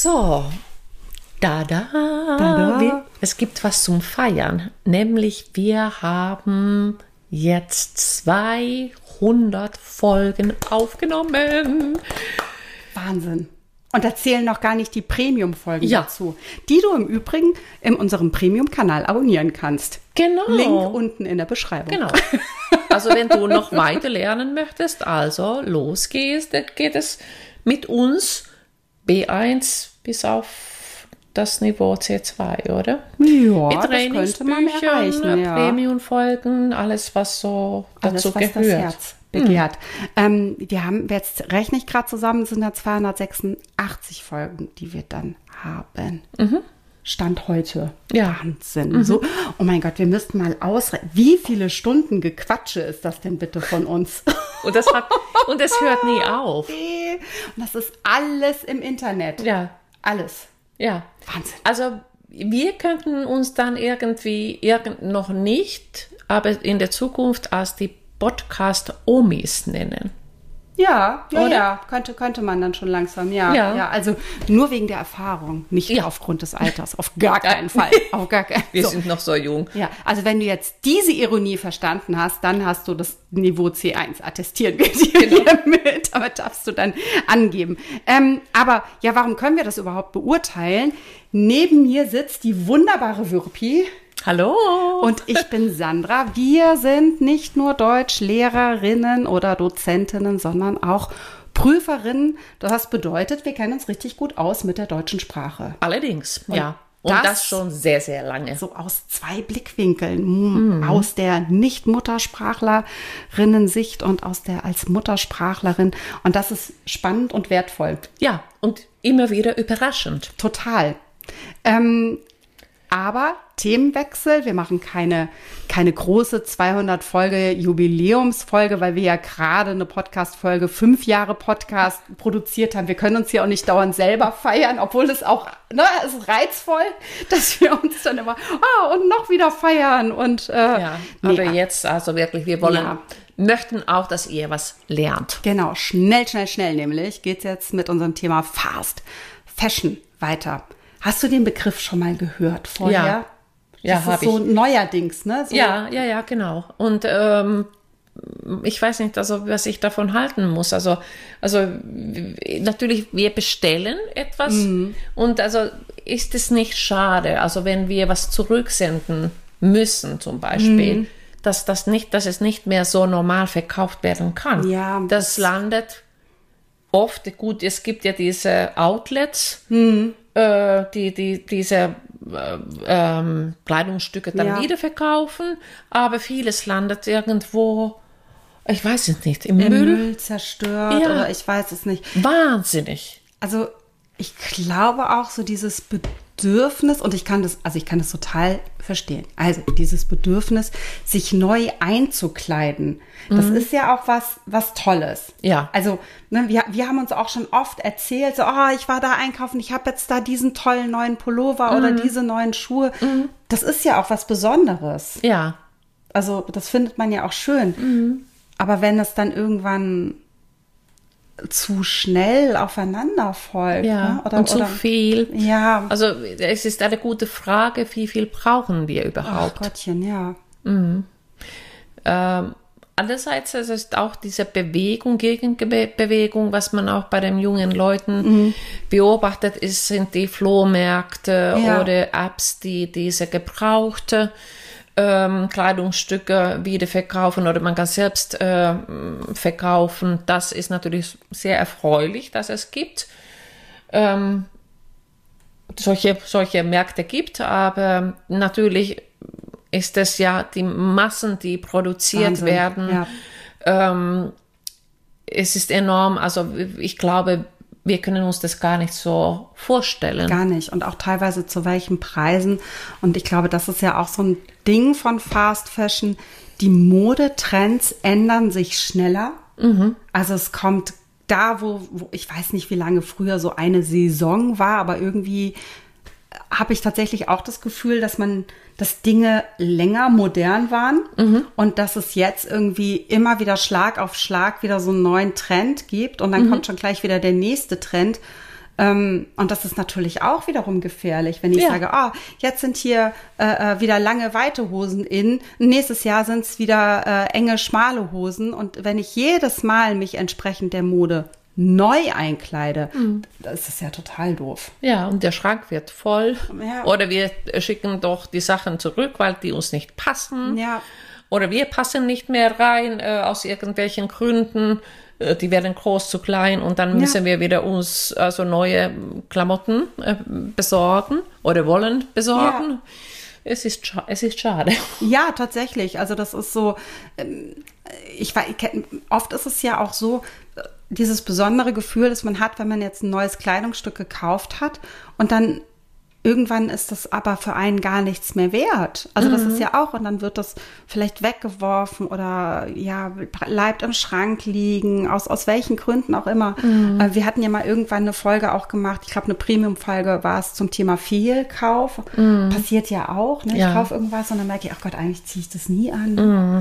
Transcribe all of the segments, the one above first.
So, es gibt was zum Feiern, nämlich wir haben jetzt 200 Folgen aufgenommen. Wahnsinn. Und da zählen noch gar nicht die Premium-Folgen dazu, die du im Übrigen in unserem Premium-Kanal abonnieren kannst. Genau. Link unten in der Beschreibung. Genau. Also wenn du noch weiter lernen möchtest, also los geht es mit uns B1 bis auf das Niveau C2, oder? Ja, mit das könnte man erreichen. Ja. Premium-Folgen, alles, was so dazu gehört. Das Herz begehrt. Wir haben, jetzt rechne ich gerade zusammen, sind da 286 Folgen, die wir dann haben. Stand heute. Ja. Wahnsinn. So, oh mein Gott, wir müssten mal ausrechnen. Wie viele Stunden Gequatsche ist das denn bitte von uns? Und es hört nie auf. Und das ist alles im Internet. Ja. Alles. Ja. Wahnsinn. Also wir könnten uns dann noch nicht, aber in der Zukunft als die Podcast-Omis nennen. Ja, Oder? könnte man dann schon langsam, ja. Also nur wegen der Erfahrung, nicht aufgrund des Alters, auf gar keinen Fall. Auf gar keinen. Wir sind noch so jung. Ja, also wenn du jetzt diese Ironie verstanden hast, dann hast du das Niveau C1, attestieren wir dir hiermit, aber darfst du dann angeben. Aber ja, warum können wir das überhaupt beurteilen? Neben mir sitzt die wunderbare Würpi. Hallo. Und ich bin Sandra. Wir sind nicht nur Deutschlehrerinnen oder Dozentinnen, sondern auch Prüferinnen. Das bedeutet, wir kennen uns richtig gut aus mit der deutschen Sprache. Allerdings, ja. Und das schon sehr, sehr lange. So aus zwei Blickwinkeln. Aus der Nicht-Muttersprachlerinnen-Sicht und aus der als Muttersprachlerin. Und das ist spannend und wertvoll. Ja, und immer wieder überraschend. Total. Aber Themenwechsel, wir machen keine große 200-Folge-Jubiläumsfolge, weil wir ja gerade eine Podcast-Folge 5 Jahre Podcast produziert haben. Wir können uns hier auch nicht dauernd selber feiern, obwohl es auch, es ist reizvoll, dass wir uns dann immer, und noch wieder feiern. Und, aber jetzt, also wirklich, wir möchten auch, dass ihr was lernt. Genau, schnell nämlich geht's jetzt mit unserem Thema Fast Fashion weiter. Hast du den Begriff schon mal gehört vorher? Ja, habe ich. So neuerdings, ne? So. Ja, genau. Und ich weiß nicht, also was ich davon halten muss. Also natürlich, wir bestellen etwas und also ist es nicht schade, also wenn wir was zurücksenden müssen zum Beispiel, dass es nicht mehr so normal verkauft werden kann. Ja. Das landet oft, gut, es gibt ja diese Outlets, die diese Kleidungsstücke dann wiederverkaufen, aber vieles landet irgendwo, ich weiß es nicht, im Müll zerstört oder ich weiß es nicht. Wahnsinnig. Also ich glaube auch so dieses Bedürfnis, und ich kann das total verstehen. Also dieses Bedürfnis, sich neu einzukleiden, das ist ja auch was Tolles. Ja. Also wir haben uns auch schon oft erzählt, so, ich war da einkaufen, ich habe jetzt da diesen tollen neuen Pullover oder diese neuen Schuhe. Das ist ja auch was Besonderes. Ja. Also das findet man ja auch schön. Aber wenn es dann irgendwann zu schnell aufeinander folgt. Ja, ne? Oder zu viel. Ja. Also es ist eine gute Frage, wie viel brauchen wir überhaupt? Ach Gottchen, ja. Andererseits es ist auch diese Gegenbewegung, was man auch bei den jungen Leuten beobachtet, sind die Flohmärkte oder Apps, die diese gebrauchte Kleidungsstücke wieder verkaufen oder man kann selbst verkaufen. Das ist natürlich sehr erfreulich, dass es gibt. Solche Märkte gibt, aber natürlich ist es ja die Massen, die produziert werden. Ja. Es ist enorm, also ich glaube, wir können uns das gar nicht so vorstellen. Gar nicht. Und auch teilweise zu welchen Preisen. Und ich glaube, das ist ja auch so ein Ding von Fast Fashion. Die Modetrends ändern sich schneller. Also es kommt da, wo ich weiß nicht, wie lange früher so eine Saison war, aber irgendwie habe ich tatsächlich auch das Gefühl, dass Dinge länger modern waren und dass es jetzt irgendwie immer wieder Schlag auf Schlag wieder so einen neuen Trend gibt und dann kommt schon gleich wieder der nächste Trend. Und das ist natürlich auch wiederum gefährlich, wenn ich sage, jetzt sind hier wieder lange, weite Hosen in. Nächstes Jahr sind es wieder enge, schmale Hosen. Und wenn ich jedes Mal mich entsprechend der Mode neu einkleide, das ist ja total doof. Ja, und der Schrank wird voll. Ja. Oder wir schicken doch die Sachen zurück, weil die uns nicht passen. Ja. Oder wir passen nicht mehr rein aus irgendwelchen Gründen. Die werden groß zu klein und dann müssen wir wieder uns also neue Klamotten besorgen oder wollen besorgen. Ja. Es ist schade. Ja, tatsächlich. Also das ist so, oft ist es ja auch so, dieses besondere Gefühl, das man hat, wenn man jetzt ein neues Kleidungsstück gekauft hat und dann irgendwann ist das aber für einen gar nichts mehr wert. Also das ist ja auch, und dann wird das vielleicht weggeworfen oder bleibt im Schrank liegen, aus welchen Gründen auch immer. Wir hatten ja mal irgendwann eine Folge auch gemacht, ich glaube eine Premium-Folge war es zum Thema Fehlkauf. Passiert ja auch, ne? Ich kaufe irgendwas und dann merke ich, ach Gott, eigentlich ziehe ich das nie an.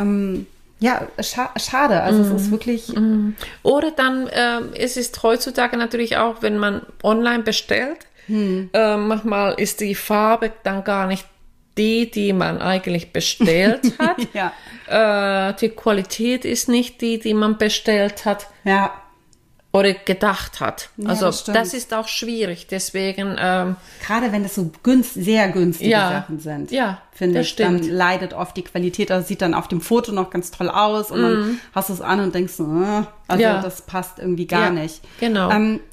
Schade. Also es ist wirklich... Oder dann es ist heutzutage natürlich auch, wenn man online bestellt, manchmal ist die Farbe dann gar nicht die man eigentlich bestellt hat. Die Qualität ist nicht die man bestellt hat. Ja. Oder gedacht hat. Ja, also das ist auch schwierig. Deswegen gerade wenn es so sehr günstige Sachen sind, finde ich, dann leidet oft die Qualität. Also sieht dann auf dem Foto noch ganz toll aus und dann hast du es an und denkst, das passt irgendwie gar nicht. Genau.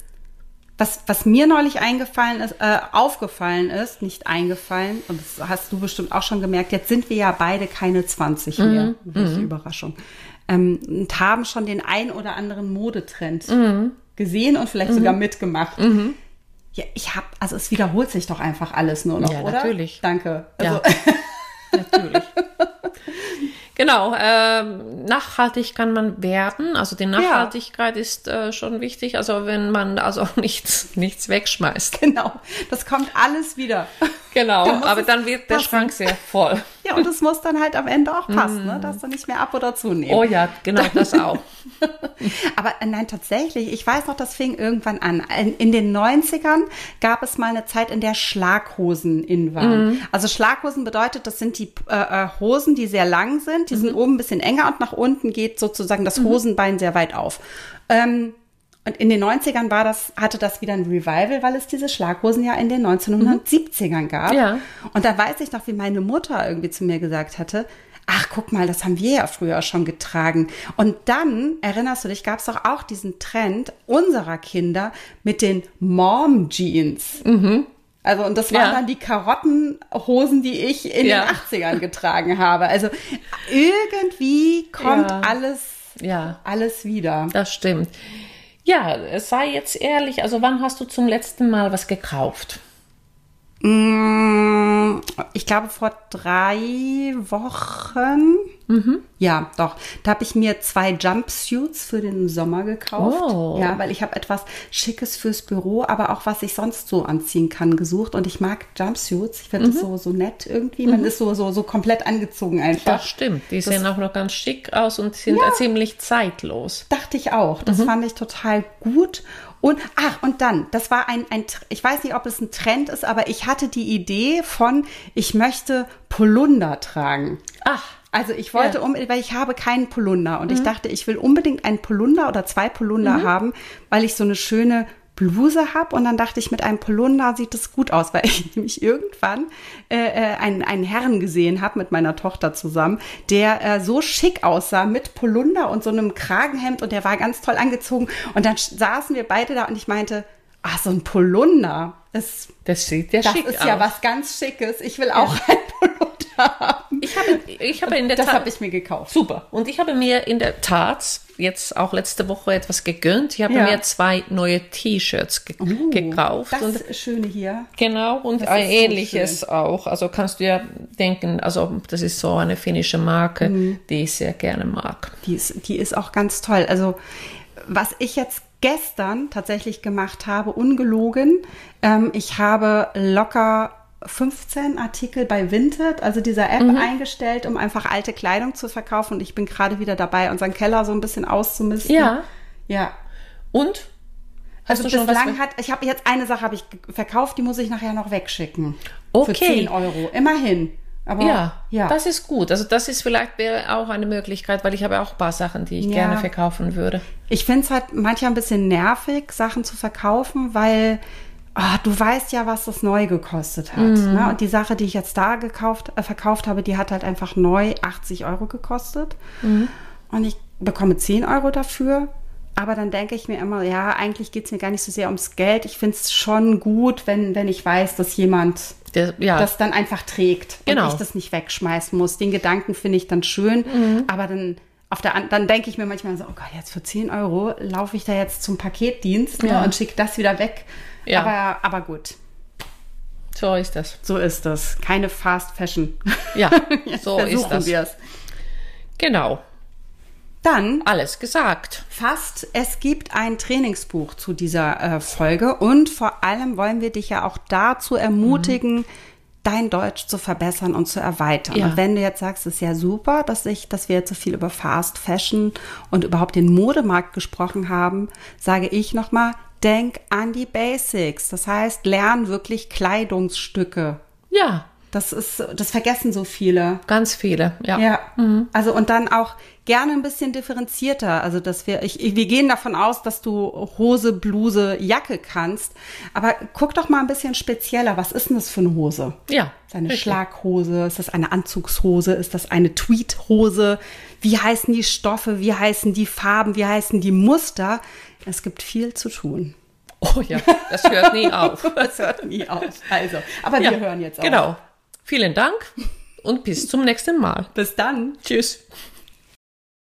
Was mir neulich aufgefallen ist, nicht eingefallen, und das hast du bestimmt auch schon gemerkt, jetzt sind wir ja beide keine 20 mehr. Welche Überraschung. Und haben schon den ein oder anderen Modetrend gesehen und vielleicht sogar mitgemacht. Ja, es wiederholt sich doch einfach alles nur noch, oder? Ja, natürlich. Danke. Also. Ja, natürlich. Genau, nachhaltig kann man werden. Also die Nachhaltigkeit ist schon wichtig. Also wenn man also nichts wegschmeißt. Genau, das kommt alles wieder. Genau, aber dann wird der Schrank sehr voll. Ja, und es muss dann halt am Ende auch passen, ne? Darfst du nicht mehr ab- oder zunehmen. Oh ja, genau, das auch. Aber nein, tatsächlich, ich weiß noch, das fing irgendwann an. In den 90ern gab es mal eine Zeit, in der Schlaghosen in waren. Also Schlaghosen bedeutet, das sind die Hosen, die sehr lang sind. Die sind oben ein bisschen enger und nach unten geht sozusagen das Hosenbein sehr weit auf. Und in den 90ern hatte das wieder ein Revival, weil es diese Schlaghosen ja in den 1970ern gab. Ja. Und da weiß ich noch, wie meine Mutter irgendwie zu mir gesagt hatte, ach, guck mal, das haben wir ja früher schon getragen. Und dann, erinnerst du dich, gab es doch auch diesen Trend unserer Kinder mit den Mom-Jeans. Also, und das waren dann die Karottenhosen, die ich in den 80ern getragen habe. Also, irgendwie kommt alles wieder. Das stimmt. Ja, sei jetzt ehrlich, also wann hast du zum letzten Mal was gekauft? Ich glaube vor 3 Wochen. Ja, doch. Da habe ich mir 2 Jumpsuits für den Sommer gekauft. Oh. Ja, weil ich habe etwas Schickes fürs Büro, aber auch was ich sonst so anziehen kann, gesucht. Und ich mag Jumpsuits. Ich finde das so nett irgendwie. Man ist so komplett angezogen einfach. Das stimmt. Die sehen auch noch ganz schick aus und sind ziemlich zeitlos. Dachte ich auch. Das fand ich total gut. Und dann, das war ich weiß nicht, ob es ein Trend ist, aber ich hatte die Idee ich möchte Polunder tragen. Ach. Also ich wollte weil ich habe keinen Polunder und ich dachte, ich will unbedingt einen Polunder oder 2 Polunder haben, weil ich so eine schöne Bluse habe. Und dann dachte ich, mit einem Polunder sieht das gut aus, weil ich nämlich irgendwann einen Herrn gesehen habe mit meiner Tochter zusammen, der so schick aussah mit Polunder und so einem Kragenhemd und der war ganz toll angezogen. Und dann saßen wir beide da und ich meinte, so ein Polunder. Das sieht ja schick aus. Das ist ja was ganz Schickes. Ich will auch einen Polunder haben. Ich habe in der Tat... Das habe ich mir gekauft. Super. Und ich habe mir in der Tat jetzt auch letzte Woche etwas gegönnt. Ich habe mir 2 neue T-Shirts gekauft. Das Schöne hier. Genau, und ein ähnliches so auch. Also kannst du ja denken, also das ist so eine finnische Marke, die ich sehr gerne mag. Die ist auch ganz toll. Also was ich jetzt gestern tatsächlich gemacht habe, ungelogen, ich habe locker 15 Artikel bei Vinted, also dieser App, eingestellt, um einfach alte Kleidung zu verkaufen. Und ich bin gerade wieder dabei, unseren Keller so ein bisschen auszumisten. Ja. Ja. Und? Also du schon bislang ich habe jetzt eine Sache habe ich verkauft, die muss ich nachher noch wegschicken. Okay. Für 10 Euro, immerhin. Aber ja, das ist gut. Also das ist wäre auch eine Möglichkeit, weil ich habe auch ein paar Sachen, die ich gerne verkaufen würde. Ich finde es halt manchmal ein bisschen nervig, Sachen zu verkaufen, weil du weißt ja, was das neu gekostet hat. Ne? Und die Sache, die ich jetzt da verkauft habe, die hat halt einfach neu 80 Euro gekostet. Und ich bekomme 10 Euro dafür. Aber dann denke ich mir immer, ja, eigentlich geht es mir gar nicht so sehr ums Geld. Ich finde es schon gut, wenn ich weiß, dass jemand das dann einfach trägt und ich das nicht wegschmeißen muss. Den Gedanken finde ich dann schön, aber dann denke ich mir manchmal so, oh Gott, jetzt für 10 Euro laufe ich da jetzt zum Paketdienst und schicke das wieder weg. Ja. Aber gut. So ist das. So ist das. Keine Fast Fashion. Ja, so ist das. Wir es. Genau. Dann alles gesagt. Es gibt ein Trainingsbuch zu dieser Folge und vor allem wollen wir dich ja auch dazu ermutigen, dein Deutsch zu verbessern und zu erweitern. Ja. Und wenn du jetzt sagst, es ist ja super, dass wir jetzt so viel über Fast Fashion und überhaupt den Modemarkt gesprochen haben, sage ich nochmal, denk an die Basics. Das heißt, lern wirklich Kleidungsstücke. Ja. Das vergessen so viele. Ganz viele, ja. Ja. Also und dann auch gerne ein bisschen differenzierter. Also wir gehen davon aus, dass du Hose, Bluse, Jacke kannst. Aber guck doch mal ein bisschen spezieller. Was ist denn das für eine Hose? Ja. Ist das eine Schlaghose? Ist das eine Anzugshose? Ist das eine Tweedhose? Wie heißen die Stoffe? Wie heißen die Farben? Wie heißen die Muster? Es gibt viel zu tun. Oh ja, das hört nie auf. Das hört nie auf. Also, aber wir hören jetzt auf. Genau. Vielen Dank und bis zum nächsten Mal. Bis dann. Tschüss.